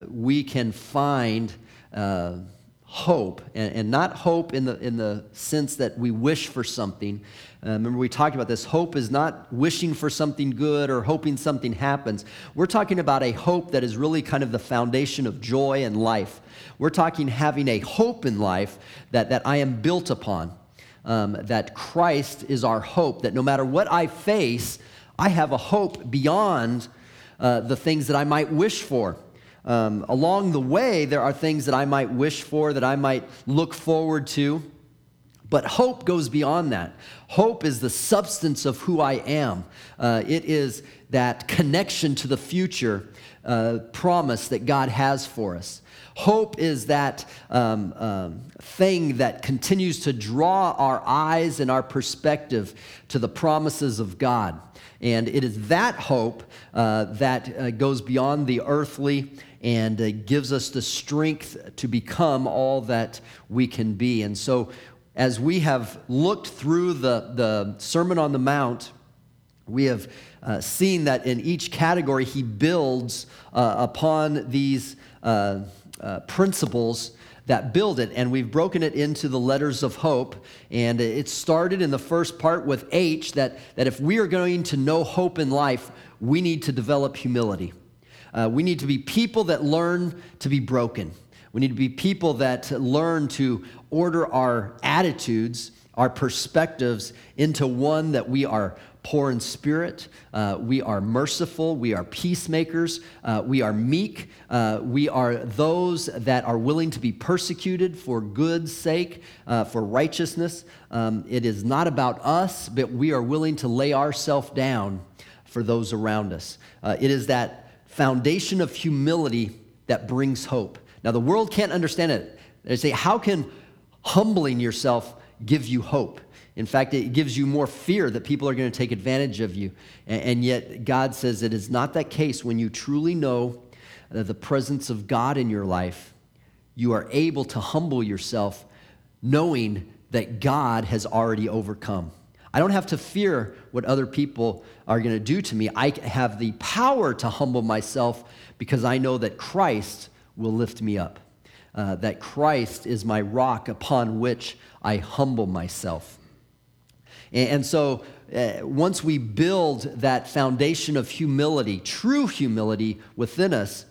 we can find hope, and not hope in the sense that we wish for something. Remember, we talked about this. Hope is not wishing for something good or hoping something happens. We're talking about a hope that is really kind of the foundation of joy and life. We're talking having a hope in life that I am built upon, that Christ is our hope, that no matter what I face, I have a hope beyond the things that I might wish for. Along the way, there are things that I might wish for, that I might look forward to. But hope goes beyond that. Hope is the substance of who I am. It is that connection to the future promise that God has for us. Hope is that thing that continues to draw our eyes and our perspective to the promises of God. And it is that hope that goes beyond the earthly and gives us the strength to become all that we can be. And so as we have looked through the Sermon on the Mount, we have seen that in each category he builds upon these principles that build it, and we've broken it into the letters of hope. And it started in the first part with H, that if we are going to know hope in life, we need to develop humility. We need to be people that learn to be broken. We need to be people that learn to order our attitudes, our perspectives into one that we are poor in spirit, we are merciful, we are peacemakers, we are meek, we are those that are willing to be persecuted for good's sake, for righteousness. It is not about us, but we are willing to lay ourselves down for those around us. It is that foundation of humility that brings hope. Now, the world can't understand it. They say, how can humbling yourself give you hope? In fact, it gives you more fear that people are going to take advantage of you. And yet, God says it is not that case. When you truly know the presence of God in your life, you are able to humble yourself knowing that God has already overcome. I don't have to fear what other people are going to do to me. I have the power to humble myself because I know that Christ will lift me up, that Christ is my rock upon which I humble myself. And so once we build that foundation of humility, true humility within us,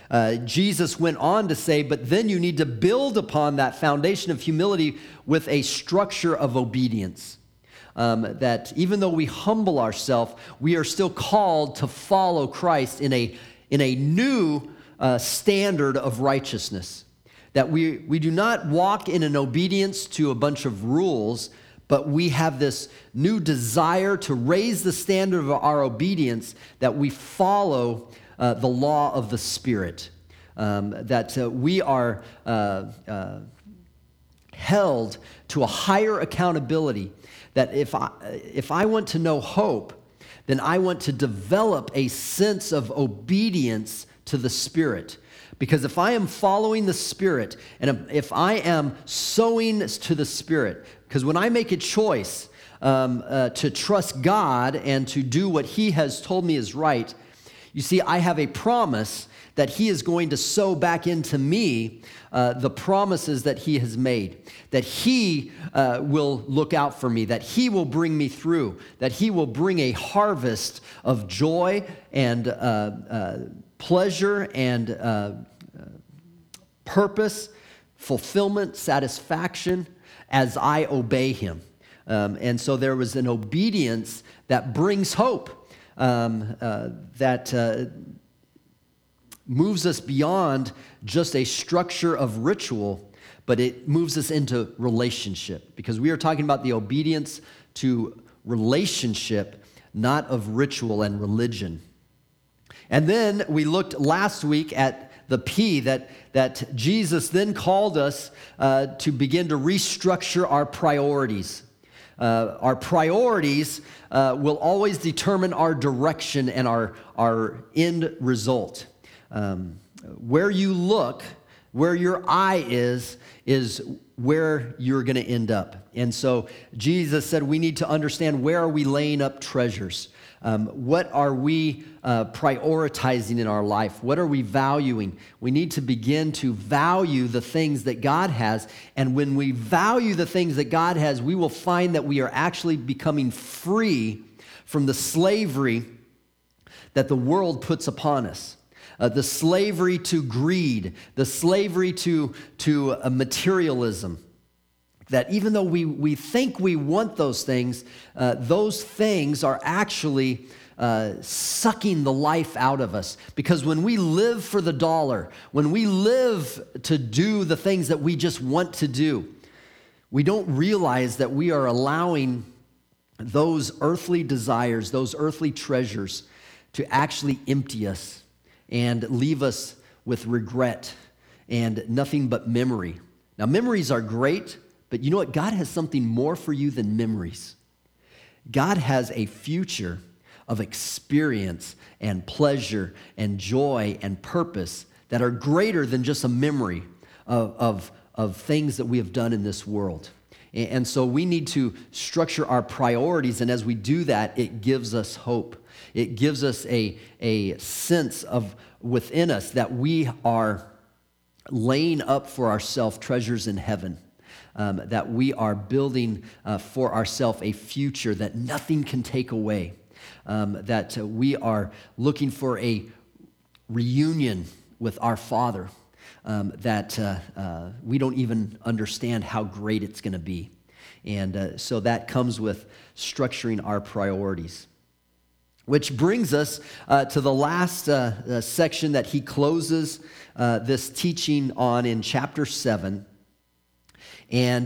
Jesus went on to say, but then you need to build upon that foundation of humility with a structure of obedience. That even though we humble ourselves, we are still called to follow Christ in a new standard of righteousness. That we do not walk in an obedience to a bunch of rules, but we have this new desire to raise the standard of our obedience, that we follow the law of the Spirit. That we are held to a higher accountability. That if I want to know hope, then I want to develop a sense of obedience to the Spirit. Because if I am following the Spirit, and if I am sowing to the Spirit, because when I make a choice to trust God and to do what He has told me is right, you see, I have a promise that He is going to sow back into me the promises that He has made, that He will look out for me, that He will bring me through, that He will bring a harvest of joy and pleasure and purpose, fulfillment, satisfaction as I obey Him. And so there was an obedience that brings hope, that moves us beyond just a structure of ritual, but it moves us into relationship, because we are talking about the obedience to relationship, not of ritual and religion. And then we looked last week at the P, that Jesus then called us to begin to restructure our priorities. Our priorities will always determine our direction and our end result. Where you look, where your eye is where you're going to end up. And so Jesus said we need to understand, where are we laying up treasures? What are we prioritizing in our life? What are we valuing? We need to begin to value the things that God has. And when we value the things that God has, we will find that we are actually becoming free from the slavery that the world puts upon us. The slavery to greed, the slavery to materialism. That even though we think we want those things are actually sucking the life out of us. Because when we live for the dollar, when we live to do the things that we just want to do, we don't realize that we are allowing those earthly desires, those earthly treasures to actually empty us and leave us with regret and nothing but memory. Now, memories are great, but you know what? God has something more for you than memories. God has a future of experience and pleasure and joy and purpose that are greater than just a memory of things that we have done in this world. And so we need to structure our priorities, and as we do that, it gives us hope. It gives us a sense of within us that we are laying up for ourselves treasures in heaven. That we are building for ourselves a future that nothing can take away, that we are looking for a reunion with our Father, that we don't even understand how great it's going to be. And so that comes with structuring our priorities. Which brings us to the last section that he closes this teaching on in chapter 7. And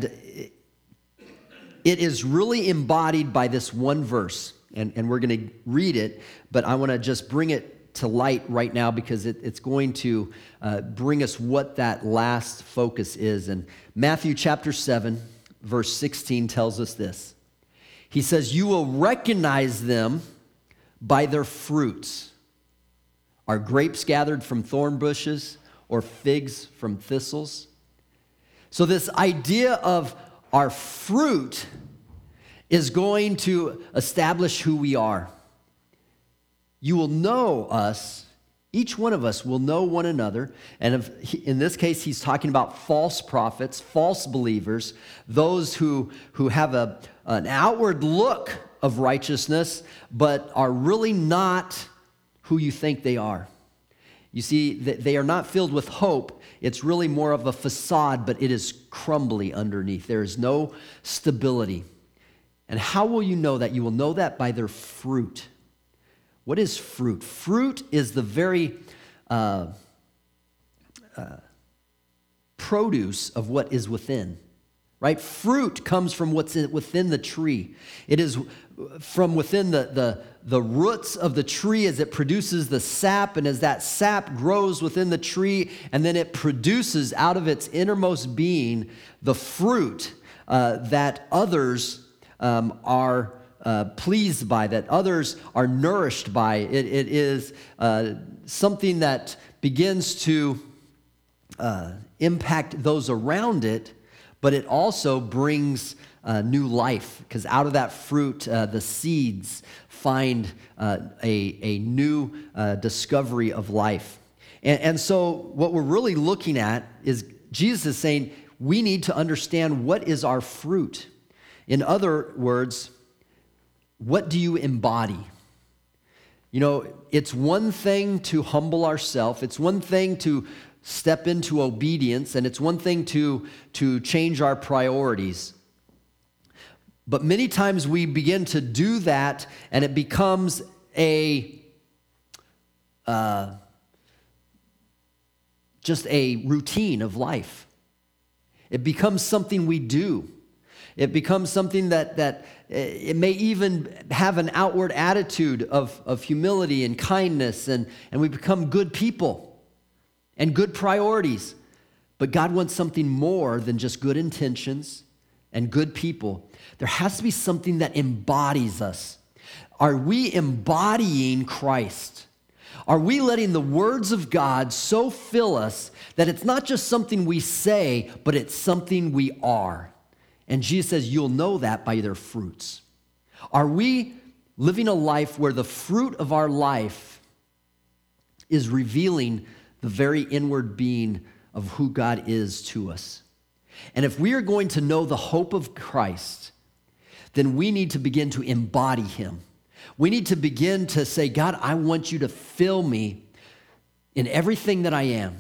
it is really embodied by this one verse, and we're going to read it, but I want to just bring it to light right now because it's going to bring us what that last focus is. And Matthew chapter 7, verse 16 tells us this. He says, "You will recognize them by their fruits. Are grapes gathered from thorn bushes or figs from thistles?" So this idea of our fruit is going to establish who we are. You will know us, each one of us will know one another. And in this case, he's talking about false prophets, false believers, those who have an outward look of righteousness, but are really not who you think they are. You see, they are not filled with hope. It's really more of a facade, but it is crumbly underneath. There is no stability. And how will you know that? You will know that by their fruit. What is fruit? Fruit is the very produce of what is within. Right? Fruit comes from what's within the tree. It is from within the roots of the tree as it produces the sap, and as that sap grows within the tree, and then it produces out of its innermost being the fruit that others are pleased by, that others are nourished by. It is something that begins to impact those around it, but it also brings new life, because out of that fruit, the seeds find a new discovery of life. And so what we're really looking at is Jesus is saying we need to understand what is our fruit. In other words, what do you embody? You know, it's one thing to humble ourselves. It's one thing to step into obedience, and it's one thing to change our priorities. But many times we begin to do that, and it becomes just a routine of life. It becomes something we do. It becomes something that it may even have an outward attitude of humility and kindness, and we become good people and good priorities. But God wants something more than just good intentions and good people. There has to be something that embodies us. Are we embodying Christ? Are we letting the words of God so fill us that it's not just something we say, but it's something we are? And Jesus says, you'll know that by their fruits. Are we living a life where the fruit of our life is revealing the very inward being of who God is to us. And if we are going to know the hope of Christ, then we need to begin to embody him. We need to begin to say, God, I want you to fill me in everything that I am.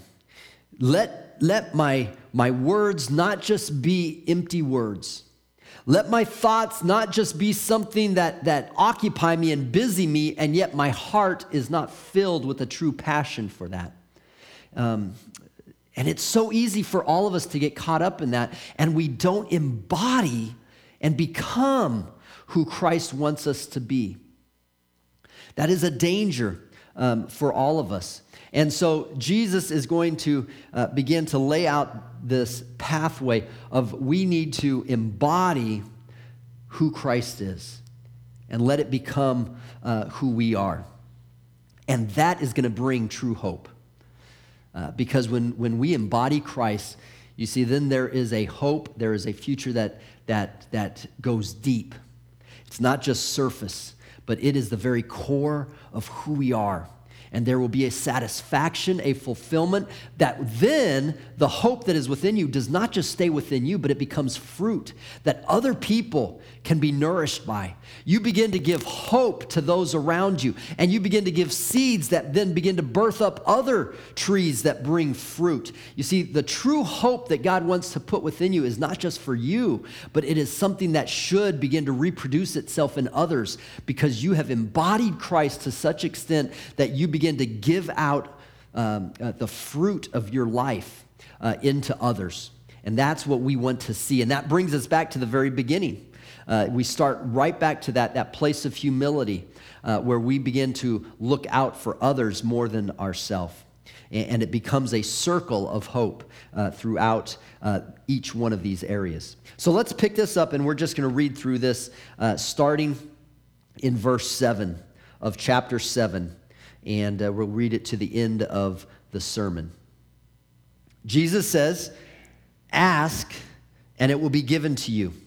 Let my words not just be empty words. Let my thoughts not just be something that occupy me and busy me, and yet my heart is not filled with a true passion for that. And it's so easy for all of us to get caught up in that, and we don't embody and become who Christ wants us to be. That is a danger for all of us. And so Jesus is going to begin to lay out this pathway of we need to embody who Christ is and let it become who we are. And that is going to bring true hope. Because when we embody Christ, you see, then there is a hope, there is a future that goes deep. It's not just surface, but it is the very core of who we are. And there will be a satisfaction, a fulfillment, that then the hope that is within you does not just stay within you, but it becomes fruit that other people can be nourished by. You begin to give hope to those around you, and you begin to give seeds that then begin to birth up other trees that bring fruit. You see, the true hope that God wants to put within you is not just for you, but it is something that should begin to reproduce itself in others because you have embodied Christ to such extent that you begin to give out the fruit of your life into others. And that's what we want to see. And that brings us back to the very beginning. We start right back to that place of humility where we begin to look out for others more than ourselves. And it becomes a circle of hope throughout each one of these areas. So let's pick this up, and we're just going to read through this starting in verse 7 of chapter 7. And we'll read it to the end of the sermon. Jesus says, "Ask, and it will be given to you.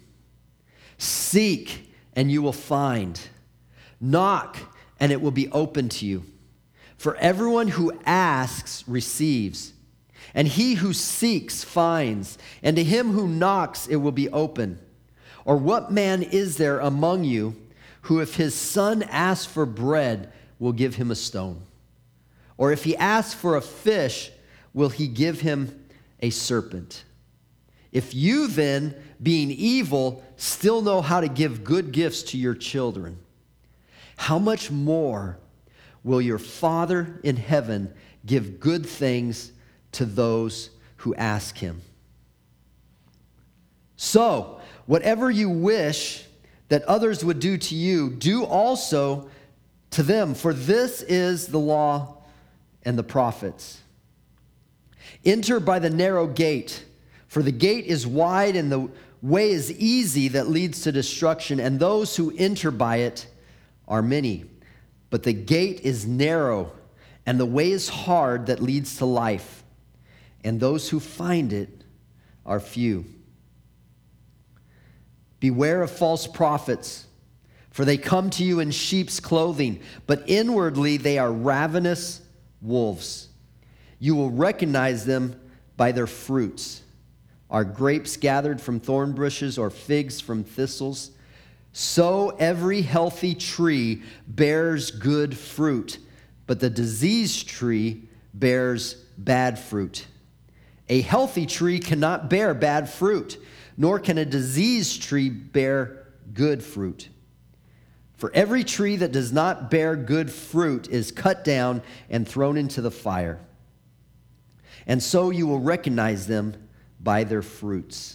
Seek, and you will find. Knock, and it will be open to you. For everyone who asks receives, and he who seeks finds, and to him who knocks it will be open. Or what man is there among you who, if his son asks for bread, will give him a stone? Or if he asks for a fish, will he give him a serpent? If you then, being evil, still know how to give good gifts to your children, how much more will your Father in heaven give good things to those who ask him? So, whatever you wish that others would do to you, do also to them, for this is the law and the prophets. Enter by the narrow gate, for the gate is wide and the way is easy that leads to destruction, and those who enter by it are many. But the gate is narrow and the way is hard that leads to life, and those who find it are few. Beware of false prophets, for they come to you in sheep's clothing, but inwardly they are ravenous wolves. You will recognize them by their fruits. Are grapes gathered from thorn bushes or figs from thistles? So every healthy tree bears good fruit, but the diseased tree bears bad fruit. A healthy tree cannot bear bad fruit, nor can a diseased tree bear good fruit. For every tree that does not bear good fruit is cut down and thrown into the fire. And so you will recognize them by their fruits.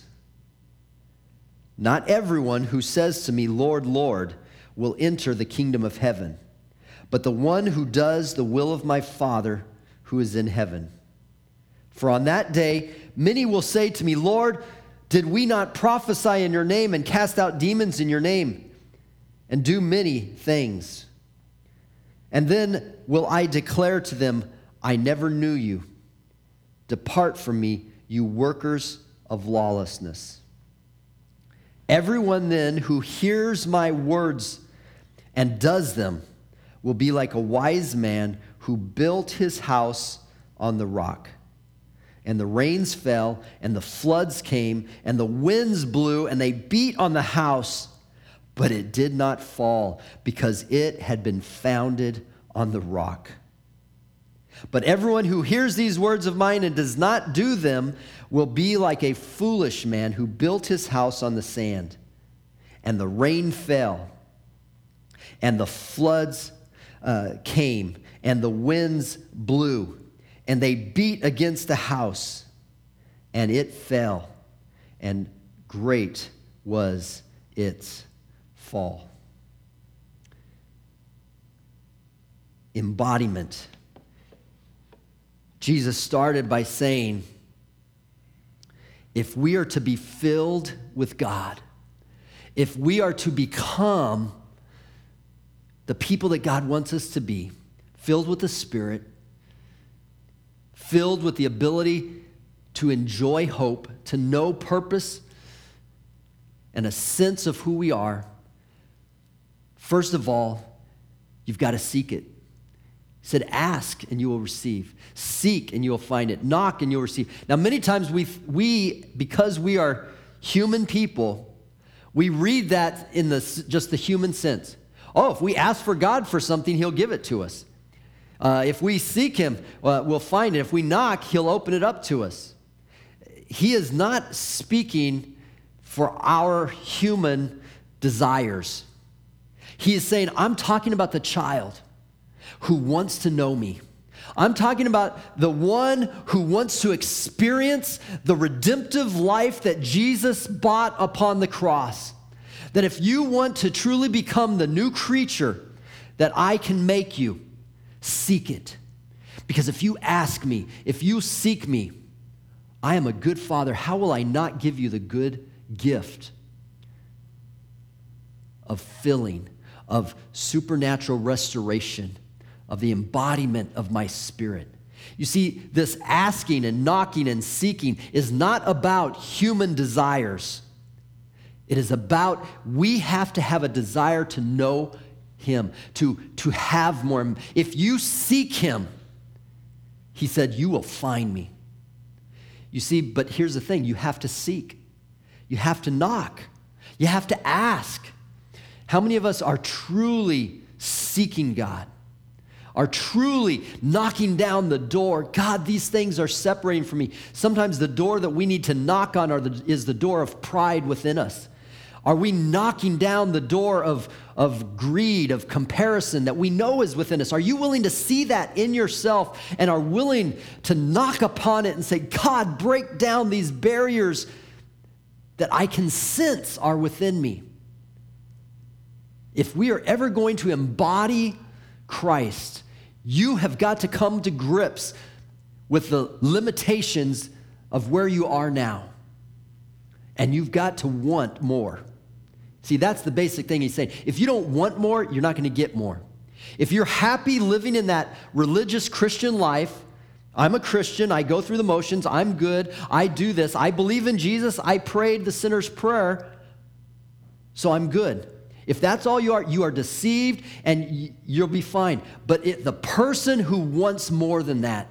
Not everyone who says to me, 'Lord, Lord,' will enter the kingdom of heaven, but the one who does the will of my Father who is in heaven. For on that day, many will say to me, 'Lord, did we not prophesy in your name and cast out demons in your name and do many things?' And then will I declare to them, 'I never knew you. Depart from me, you workers of lawlessness.' Everyone then who hears my words and does them will be like a wise man who built his house on the rock. And the rains fell, and the floods came, and the winds blew, and they beat on the house, but it did not fall, because it had been founded on the rock. But everyone who hears these words of mine and does not do them will be like a foolish man who built his house on the sand. And the rain fell, and the floods came, and the winds blew, and they beat against the house, and it fell, and great was its fall. Embodiment. Jesus started by saying, if we are to be filled with God, if we are to become the people that God wants us to be, filled with the Spirit, filled with the ability to enjoy hope, to know purpose, and a sense of who we are, first of all, you've got to seek it. He said, ask and you will receive. Seek and you will find it. Knock and you'll receive. Now, many times we because we are human people, we read that in just the human sense. Oh, if we ask for God for something, he'll give it to us. If we seek him, we'll find it. If we knock, he'll open it up to us. He is not speaking for our human desires. He is saying, I'm talking about the child who wants to know me. I'm talking about the one who wants to experience the redemptive life that Jesus bought upon the cross. That if you want to truly become the new creature that I can make you, seek it. Because if you ask me, if you seek me, I am a good father. How will I not give you the good gift of filling, of supernatural restoration, of the embodiment of my Spirit? You see, this asking and knocking and seeking is not about human desires. It is about we have to have a desire to know him, to have more. If you seek him, he said, you will find me. You see, but here's the thing. You have to seek. You have to knock. You have to ask. How many of us are truly seeking God? Are truly knocking down the door? God, these things are separating from me. Sometimes the door that we need to knock on is the door of pride within us. Are we knocking down the door of greed, of comparison that we know is within us? Are you willing to see that in yourself and are willing to knock upon it and say, God, break down these barriers that I can sense are within me? If we are ever going to embody Christ, you have got to come to grips with the limitations of where you are now. And you've got to want more. See, that's the basic thing he's saying. If you don't want more, you're not going to get more. If you're happy living in that religious Christian life, I'm a Christian, I go through the motions, I'm good, I do this, I believe in Jesus, I prayed the sinner's prayer, so I'm good. If that's all you are deceived and you'll be fine. But the person who wants more than that,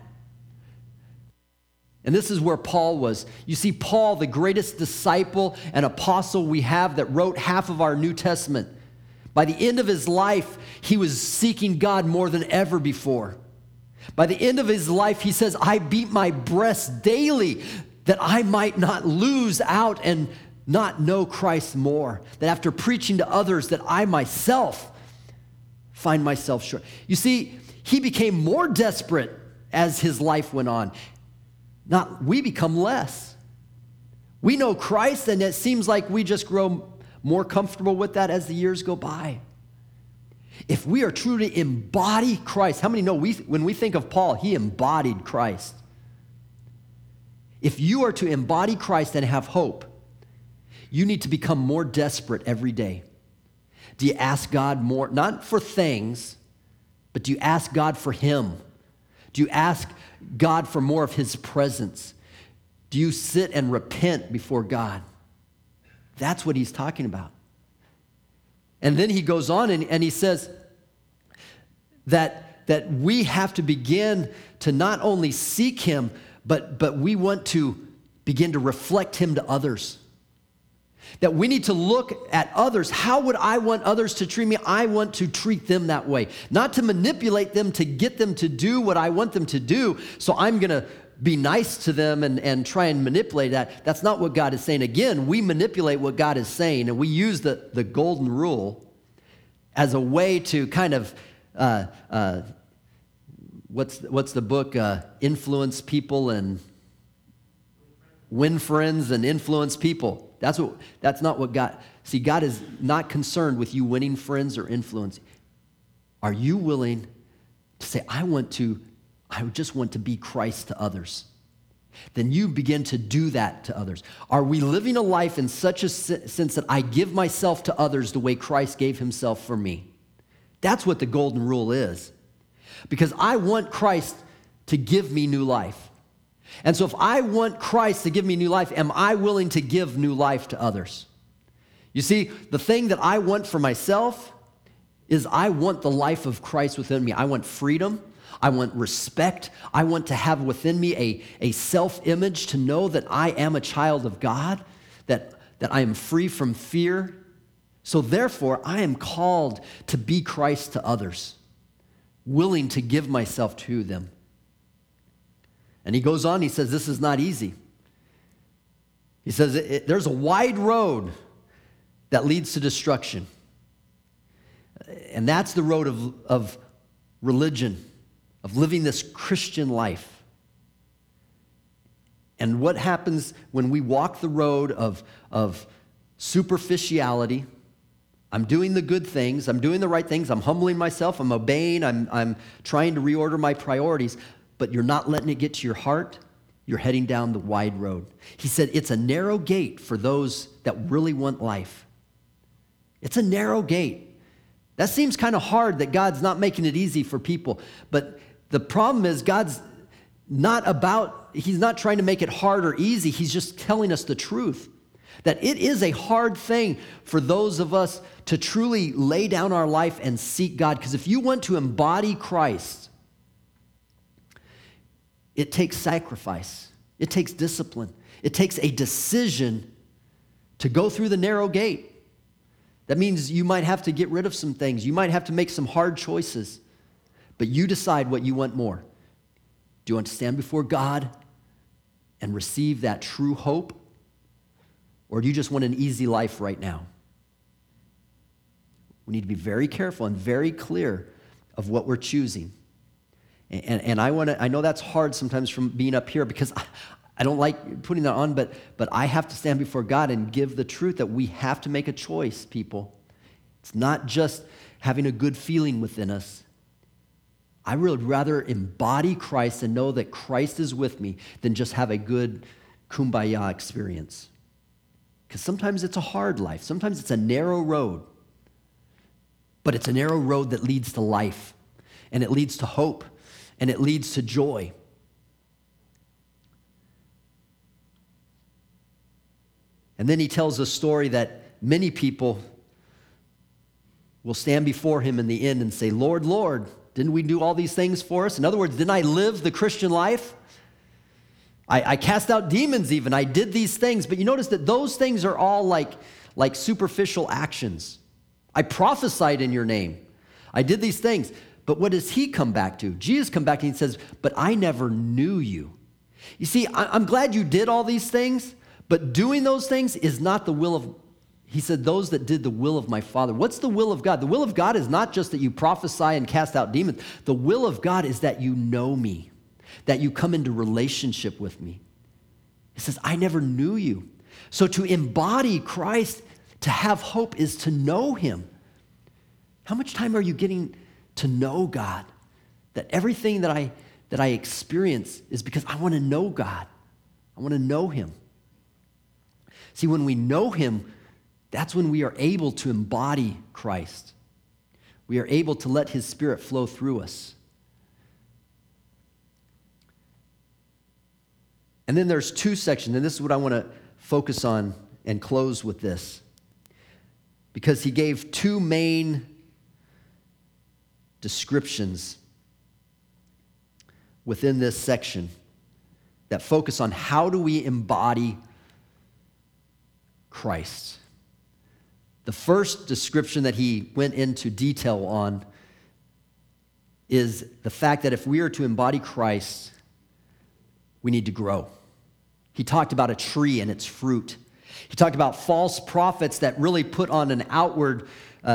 and this is where Paul was. You see, Paul, the greatest disciple and apostle we have that wrote half of our New Testament, by the end of his life, he was seeking God more than ever before. By the end of his life, he says, I beat my breast daily that I might not lose out and not know Christ more. That after preaching to others, that I myself find myself short. You see, he became more desperate as his life went on. We become less. We know Christ, and it seems like we just grow more comfortable with that as the years go by. If we are true to embody Christ, how many know when we think of Paul, he embodied Christ? If you are to embody Christ and have hope, you need to become more desperate every day. Do you ask God more, not for things, but do you ask God for him? Do you ask God for more of his presence? Do you sit and repent before God? That's what he's talking about. And then he goes on and he says that we have to begin to not only seek him, but we want to begin to reflect him to others. That we need to look at others. How would I want others to treat me? I want to treat them that way. Not to manipulate them to get them to do what I want them to do, so I'm going to be nice to them and try and manipulate that. That's not what God is saying. Again, we manipulate what God is saying, and we use the golden rule as a way to kind of, what's the book? Influence people and win friends and influence people. That's not what God, see, God is not concerned with you winning friends or influence. Are you willing to say, I just want to be Christ to others? Then you begin to do that to others. Are we living a life in such a sense that I give myself to others the way Christ gave himself for me? That's what the golden rule is. Because I want Christ to give me new life. And so if I want Christ to give me new life, am I willing to give new life to others? You see, the thing that I want for myself is I want the life of Christ within me. I want freedom. I want respect. I want to have within me a self-image to know that I am a child of God, that I am free from fear. So therefore, I am called to be Christ to others, willing to give myself to them. And he goes on, he says, this is not easy. He says, there's a wide road that leads to destruction. And that's the road of religion, of living this Christian life. And what happens when we walk the road of superficiality? I'm doing the good things, I'm doing the right things, I'm humbling myself, I'm obeying, I'm trying to reorder my priorities, but you're not letting it get to your heart, you're heading down the wide road. He said it's a narrow gate for those that really want life. It's a narrow gate. That seems kind of hard that God's not making it easy for people. But the problem is God's he's not trying to make it hard or easy. He's just telling us the truth. That it is a hard thing for those of us to truly lay down our life and seek God. Because if you want to embody Christ, it takes sacrifice. It takes discipline. It takes a decision to go through the narrow gate. That means you might have to get rid of some things. You might have to make some hard choices. But you decide what you want more. Do you want to stand before God and receive that true hope? Or do you just want an easy life right now? We need to be very careful and very clear of what we're choosing. And I know that's hard sometimes from being up here because I don't like putting that on, but I have to stand before God and give the truth that we have to make a choice, people. It's not just having a good feeling within us. I would rather embody Christ and know that Christ is with me than just have a good kumbaya experience. Because sometimes it's a hard life. Sometimes it's a narrow road. But it's a narrow road that leads to life. And it leads to hope. And it leads to joy. And then he tells a story that many people will stand before him in the end and say, Lord, Lord, didn't we do all these things for us? In other words, didn't I live the Christian life? I cast out demons even. I did these things. But you notice that those things are all like superficial actions. I prophesied in your name. I did these things. But what does he come back to? Jesus come back and he says, but I never knew you. You see, I'm glad you did all these things, but doing those things is not the will of, he said, those that did the will of my Father. What's the will of God? The will of God is not just that you prophesy and cast out demons. The will of God is that you know me, that you come into relationship with me. He says, I never knew you. So to embody Christ, to have hope, is to know him. How much time are you getting to know God? That everything that I experience is because I want to know God. I want to know him. See, when we know him, that's when we are able to embody Christ. We are able to let his Spirit flow through us. And then there's two sections, and this is what I want to focus on and close with this. because he gave two main descriptions within this section that focus on how do we embody Christ. The first description that he went into detail on is the fact that if we are to embody Christ, we need to grow. He talked about a tree and its fruit. He talked about false prophets that really put on an outward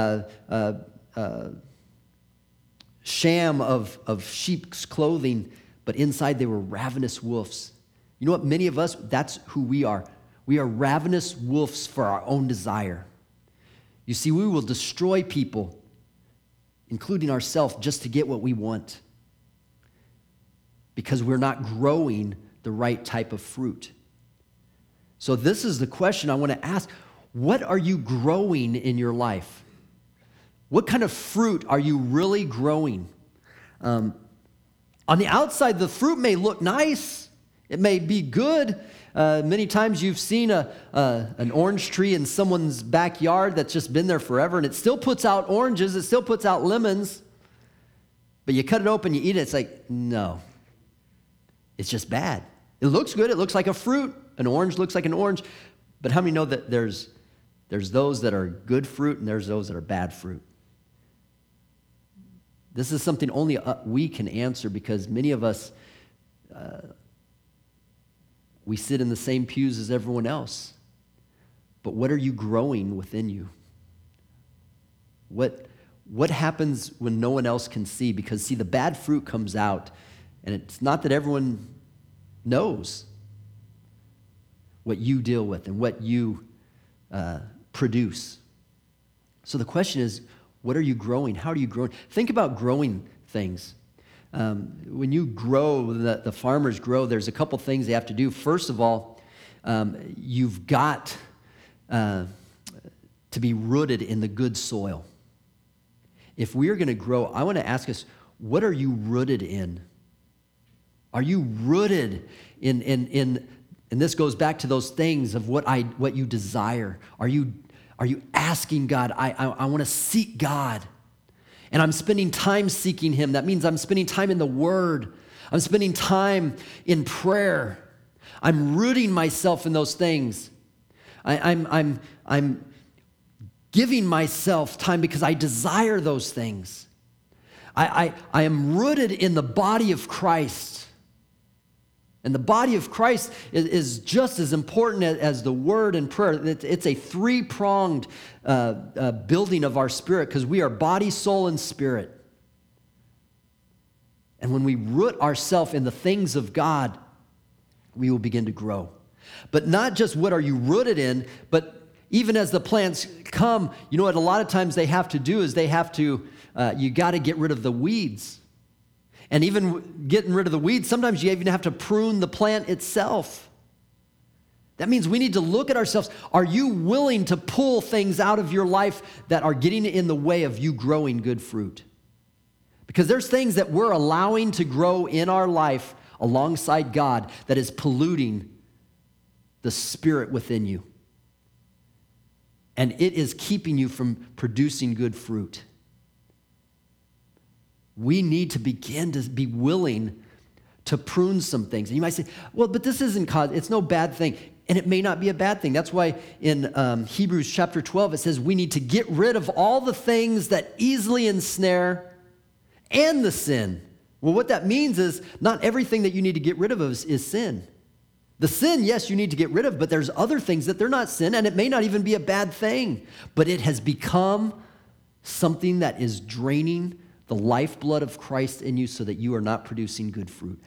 sham of sheep's clothing, but inside they were ravenous wolves. You know what? Many of us, that's who we are. We are ravenous wolves for our own desire. You see, we will destroy people, including ourselves, just to get what we want, because we're not growing the right type of fruit. So this is the question I want to ask. What are you growing in your life? What kind of fruit are you really growing? On the outside, the fruit may look nice. It may be good. Many times you've seen an orange tree in someone's backyard that's just been there forever, and it still puts out oranges, it still puts out lemons, but you cut it open, you eat it, it's like, no. It's just bad. It looks good, it looks like a fruit. An orange looks like an orange, but how many know that there's those that are good fruit and there's those that are bad fruit? This is something only we can answer, because many of us, we sit in the same pews as everyone else. But what are you growing within you? What happens when no one else can see? Because, see, the bad fruit comes out, and it's not that everyone knows what you deal with and what you produce. So the question is, what are you growing? How are you growing? Think about growing things. When you grow, the farmers grow, there's a couple things they have to do. First of all, you've got to be rooted in the good soil. If we are going to grow, I want to ask us, what are you rooted in? Are you rooted in and this goes back to those things of what you desire. Are you asking God, I want to seek God, and I'm spending time seeking him. That means I'm spending time in the Word. I'm spending time in prayer. I'm rooting myself in those things. I'm giving myself time because I desire those things. I am rooted in the body of Christ. And the body of Christ is just as important as the Word and prayer. It's a three-pronged building of our spirit, because we are body, soul, and spirit. And when we root ourselves in the things of God, we will begin to grow. But not just what are you rooted in, but even as the plants come, you know what a lot of times they have to do is you got to get rid of the weeds. And even getting rid of the weeds, sometimes you even have to prune the plant itself. That means we need to look at ourselves. Are you willing to pull things out of your life that are getting in the way of you growing good fruit? Because there's things that we're allowing to grow in our life alongside God that is polluting the spirit within you. And it is keeping you from producing good fruit. We need to begin to be willing to prune some things. And you might say, well, but this isn't cause, it's no bad thing. And it may not be a bad thing. That's why in Hebrews chapter 12, it says we need to get rid of all the things that easily ensnare and the sin. Well, what that means is not everything that you need to get rid of is sin. The sin, yes, you need to get rid of, but there's other things that they're not sin, and it may not even be a bad thing, but it has become something that is draining the lifeblood of Christ in you so that you are not producing good fruit.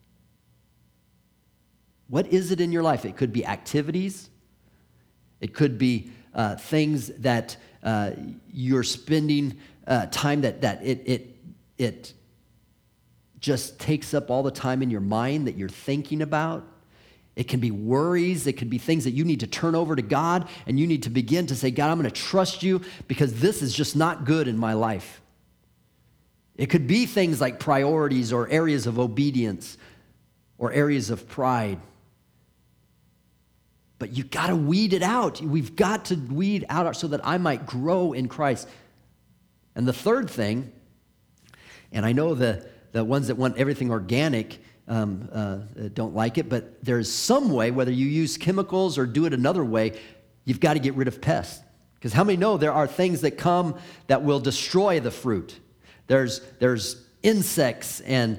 What is it in your life? It could be activities. It could be things that you're spending time that it just takes up all the time in your mind that you're thinking about. It can be worries. It could be things that you need to turn over to God, and you need to begin to say, God, I'm going to trust you because this is just not good in my life. It could be things like priorities or areas of obedience or areas of pride. But you got to weed it out. We've got to weed out so that I might grow in Christ. And the third thing, and I know the ones that want everything organic don't like it, but there's some way, whether you use chemicals or do it another way, you've got to get rid of pests. Because how many know there are things that come that will destroy the fruit? There's insects and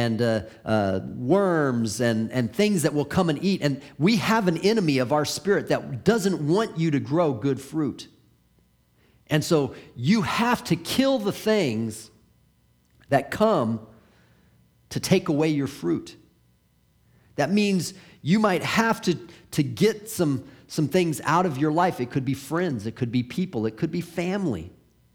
worms and things that will come and eat. And we have an enemy of our spirit that doesn't want you to grow good fruit. And so you have to kill the things that come to take away your fruit. That means you might have to get some things out of your life. It could be friends, it could be people, it could be family.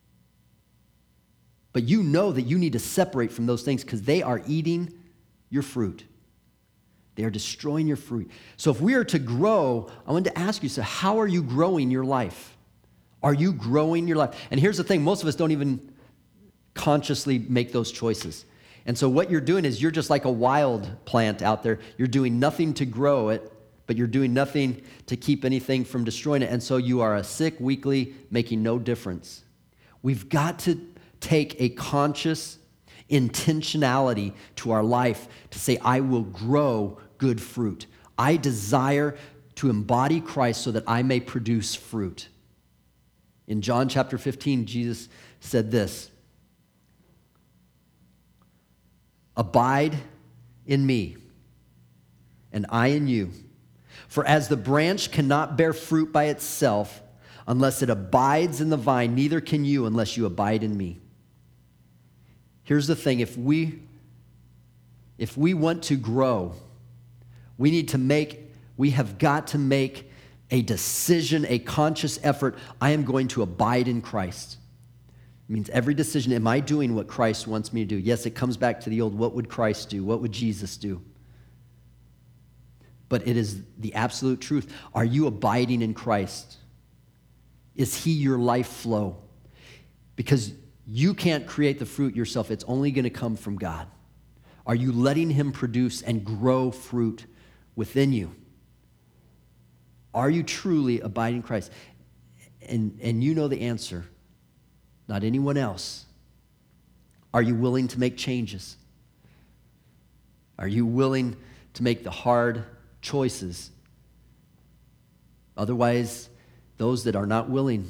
But you know that you need to separate from those things because they are eating your fruit. They are destroying your fruit. So if we are to grow, I wanted to ask you, so how are you growing your life? Are you growing your life? And here's the thing, most of us don't even consciously make those choices. And so what you're doing is you're just like a wild plant out there. You're doing nothing to grow it, but you're doing nothing to keep anything from destroying it. And so you are a sick, weakly, making no difference. We've got to take a conscious intentionality to our life to say, I will grow good fruit. I desire to embody Christ so that I may produce fruit. In John chapter 15, Jesus said this, abide in me, and I in you. For as the branch cannot bear fruit by itself unless it abides in the vine, neither can you unless you abide in me. Here's the thing, if we want to grow, we have got to make a decision, a conscious effort. I am going to abide in Christ. It means every decision, am I doing what Christ wants me to do? Yes, it comes back to the old, what would Christ do? What would Jesus do? But it is the absolute truth. Are you abiding in Christ? Is he your life flow? Because you can't create the fruit yourself. It's only going to come from God. Are you letting him produce and grow fruit within you? Are you truly abiding in Christ? And you know the answer, not anyone else. Are you willing to make changes? Are you willing to make the hard choices? Otherwise, those that are not willing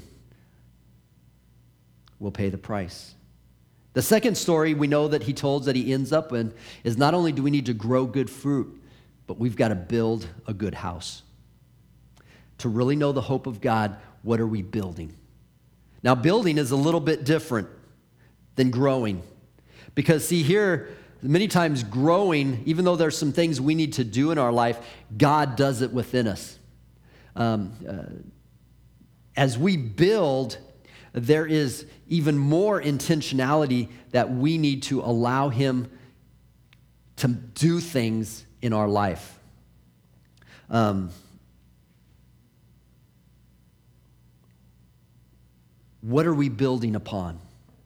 will pay the price. The second story we know that he told that he ends up in is not only do we need to grow good fruit, but we've got to build a good house. To really know the hope of God, what are we building? Now, building is a little bit different than growing. Because see here, many times growing, even though there's some things we need to do in our life, God does it within us. As we build, there is even more intentionality that we need to allow him to do things in our life. What are we building upon?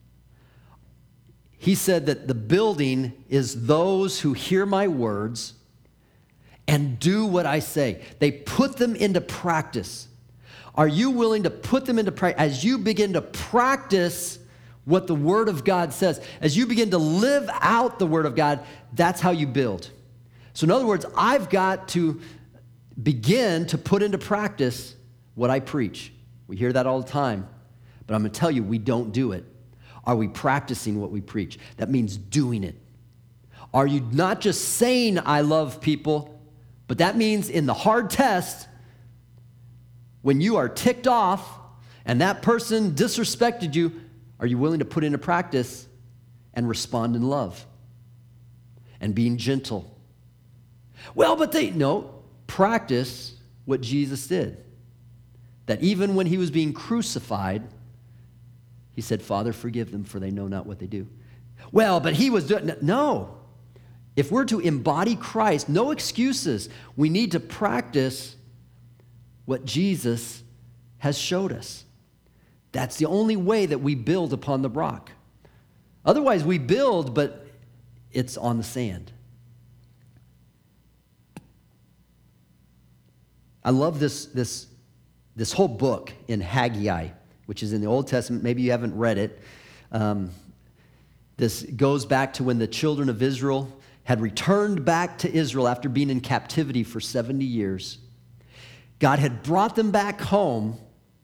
He said that the building is those who hear my words and do what I say. They put them into practice. Are you willing to put them into practice? As you begin to practice what the Word of God says, as you begin to live out the Word of God, that's how you build. So in other words, I've got to begin to put into practice what I preach. We hear that all the time, but I'm going to tell you, we don't do it. Are we practicing what we preach? That means doing it. Are you not just saying I love people, but that means in the hard test, when you are ticked off and that person disrespected you, are you willing to put into practice and respond in love and being gentle? Well, but practice what Jesus did. That even when he was being crucified, he said, Father, forgive them, for they know not what they do. Well, but he was doing, no. If we're to embody Christ, no excuses. We need to practice what Jesus has showed us. That's the only way that we build upon the rock. Otherwise, we build, but it's on the sand. I love this whole book in Haggai, which is in the Old Testament. Maybe you haven't read it. This goes back to when the children of Israel had returned back to Israel after being in captivity for 70 years. God had brought them back home,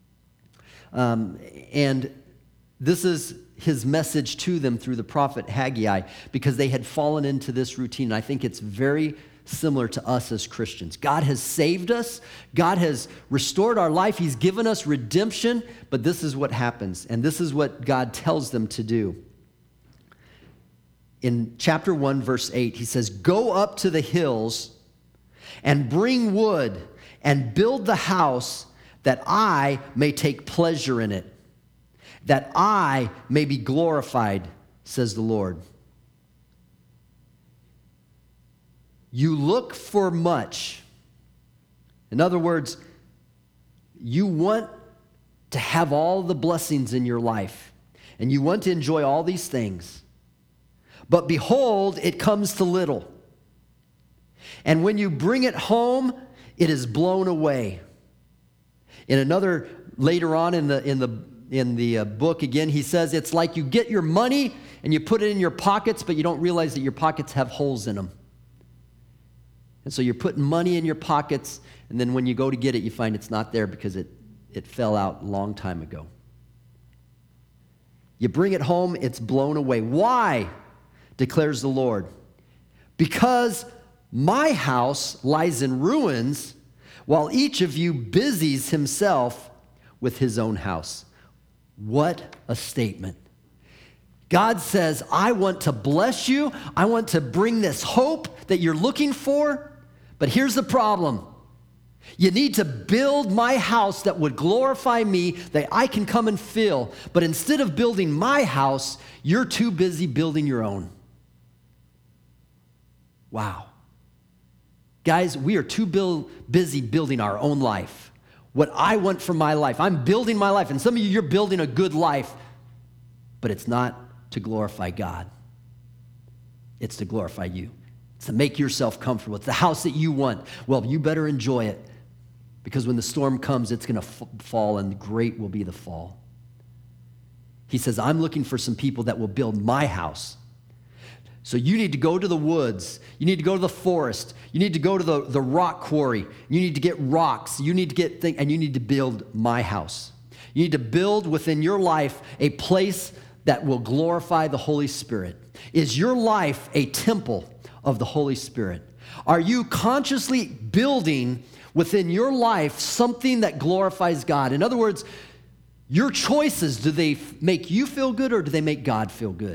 and this is his message to them through the prophet Haggai, because they had fallen into this routine. And I think it's very similar to us as Christians. God has saved us. God has restored our life. He's given us redemption, but this is what happens, and this is what God tells them to do. In chapter 1, verse 8, he says, "Go up to the hills and bring wood and build the house that I may take pleasure in it, that I may be glorified, says the Lord." You look for much. In other words, you want to have all the blessings in your life, and you want to enjoy all these things. But behold, it comes to little. And when you bring it home, it is blown away. In another, later on in the book again, he says it's like you get your money and you put it in your pockets, but you don't realize that your pockets have holes in them. And so you're putting money in your pockets, and then when you go to get it, you find it's not there because it fell out a long time ago. You bring it home, it's blown away. Why? Declares the Lord. Because my house lies in ruins, while each of you busies himself with his own house. What a statement. God says, I want to bless you. I want to bring this hope that you're looking for. But here's the problem. You need to build my house that would glorify me, that I can come and fill. But instead of building my house, you're too busy building your own. Wow. Guys, we are too busy building our own life. What I want for my life. I'm building my life. And some of you, you're building a good life. But it's not to glorify God. It's to glorify you. It's to make yourself comfortable. It's the house that you want. Well, you better enjoy it. Because when the storm comes, it's going to fall, and great will be the fall. He says, I'm looking for some people that will build my house. So you need to go to the woods. You need to go to the forest. You need to go to the rock quarry. You need to get rocks. You need to get things, and you need to build my house. You need to build within your life a place that will glorify the Holy Spirit. Is your life a temple of the Holy Spirit? Are you consciously building within your life something that glorifies God? In other words, your choices, do they make you feel good or do they make God feel good?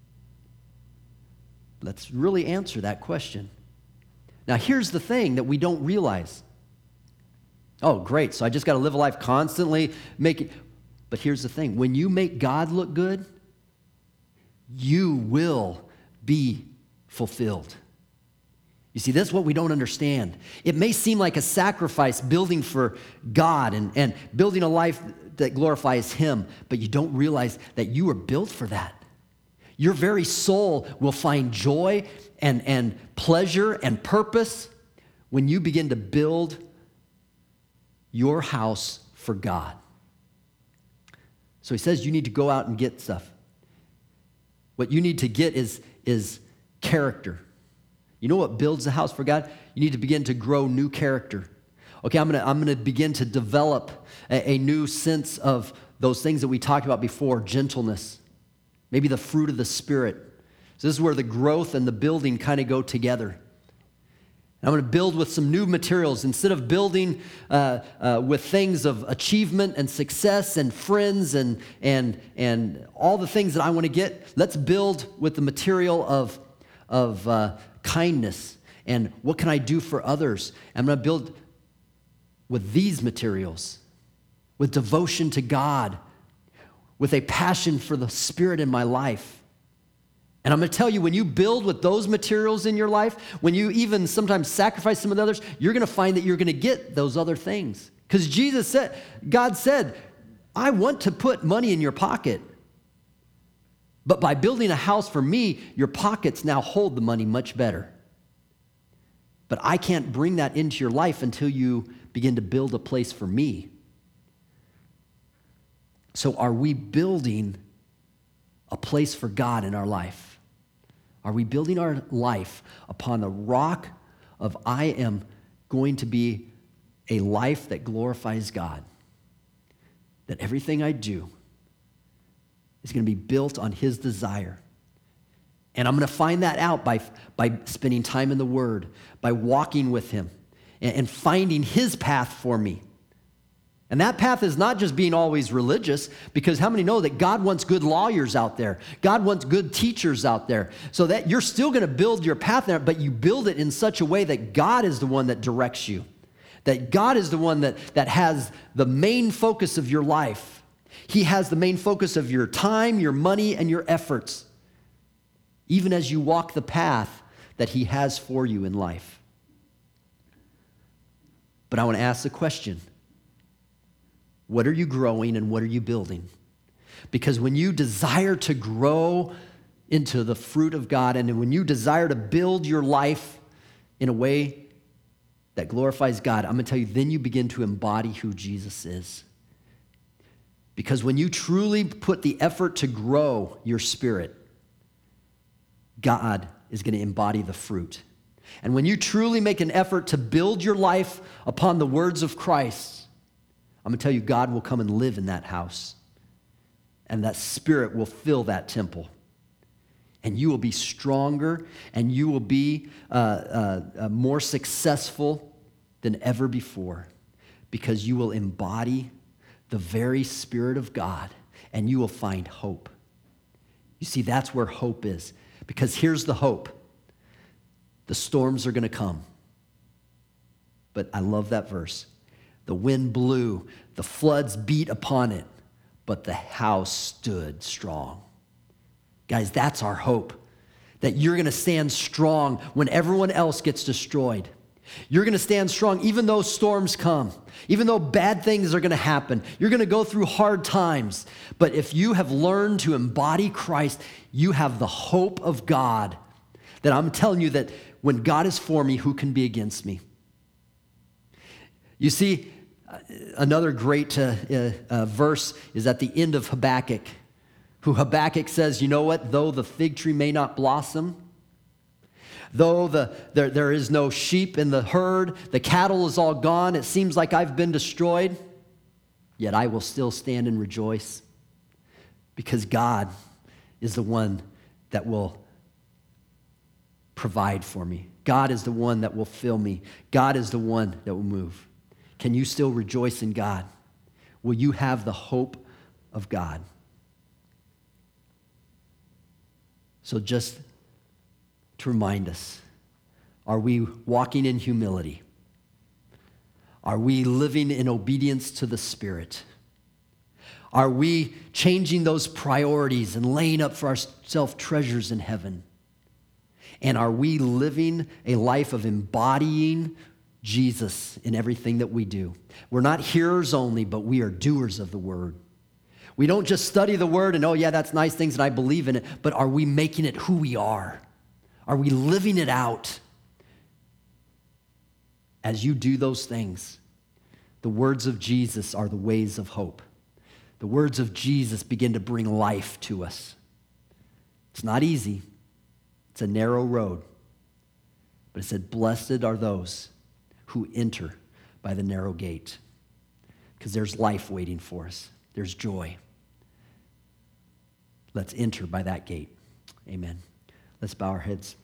Let's really answer that question. Now, here's the thing that we don't realize. Oh, great, so I just got to live a life constantly making... But here's the thing. When you make God look good, you will be fulfilled. You see, that's what we don't understand. It may seem like a sacrifice building for God and building a life that glorifies Him, but you don't realize that you were built for that. Your very soul will find joy and pleasure and purpose when you begin to build your house for God. So he says you need to go out and get stuff. What you need to get is character. You know what builds the house for God? You need to begin to grow new character. Okay, I'm gonna begin to develop a new sense of those things that we talked about before, gentleness, maybe the fruit of the Spirit. So this is where the growth and the building kind of go together. I'm going to build with some new materials. Instead of building with things of achievement and success and friends and all the things that I want to get, let's build with the material of kindness and what can I do for others. I'm going to build with these materials, with devotion to God, with a passion for the Spirit in my life. And I'm going to tell you, when you build with those materials in your life, when you even sometimes sacrifice some of the others, you're going to find that you're going to get those other things. Because God said, I want to put money in your pocket. But by building a house for me, your pockets now hold the money much better. But I can't bring that into your life until you begin to build a place for me. So are we building a place for God in our life? Are we building our life upon the rock of I am going to be a life that glorifies God? That everything I do is going to be built on his desire. And I'm going to find that out by spending time in the Word, by walking with him and finding his path for me. And that path is not just being always religious, because how many know that God wants good lawyers out there? God wants good teachers out there. So that you're still going to build your path there, but you build it in such a way that God is the one that directs you. That God is the one that has the main focus of your life. He has the main focus of your time, your money, and your efforts, even as you walk the path that he has for you in life. But I want to ask the question, what are you growing and what are you building? Because when you desire to grow into the fruit of God, and when you desire to build your life in a way that glorifies God, I'm going to tell you, then you begin to embody who Jesus is. Because when you truly put the effort to grow your spirit, God is going to embody the fruit. And when you truly make an effort to build your life upon the words of Christ, I'm going to tell you, God will come and live in that house. And that spirit will fill that temple. And you will be stronger, and you will be more successful than ever before, because you will embody the very Spirit of God, and you will find hope. You see, that's where hope is, because here's the hope. The storms are going to come. But I love that verse. The wind blew, the floods beat upon it, but the house stood strong. Guys, that's our hope, that you're going to stand strong when everyone else gets destroyed. You're going to stand strong even though storms come, even though bad things are going to happen. You're going to go through hard times. But if you have learned to embody Christ, you have the hope of God, that I'm telling you that when God is for me, who can be against me? You see, another great verse is at the end of Habakkuk. Habakkuk says, you know what? Though the fig tree may not blossom, though there is no sheep in the herd, the cattle is all gone, it seems like I've been destroyed, yet I will still stand and rejoice, because God is the one that will provide for me. God is the one that will fill me. God is the one that will move. Can you still rejoice in God? Will you have the hope of God? So just to remind us, are we walking in humility? Are we living in obedience to the Spirit? Are we changing those priorities and laying up for ourselves treasures in heaven? And are we living a life of embodying Jesus in everything that we do? We're not hearers only, but we are doers of the word. We don't just study the word and, oh yeah, that's nice things and I believe in it, but are we making it who we are? Are we living it out? As you do those things, the words of Jesus are the ways of hope. The words of Jesus begin to bring life to us. It's not easy. It's a narrow road. But it said, blessed are those who enter by the narrow gate, because there's life waiting for us. There's joy. Let's enter by that gate. Amen. Let's bow our heads.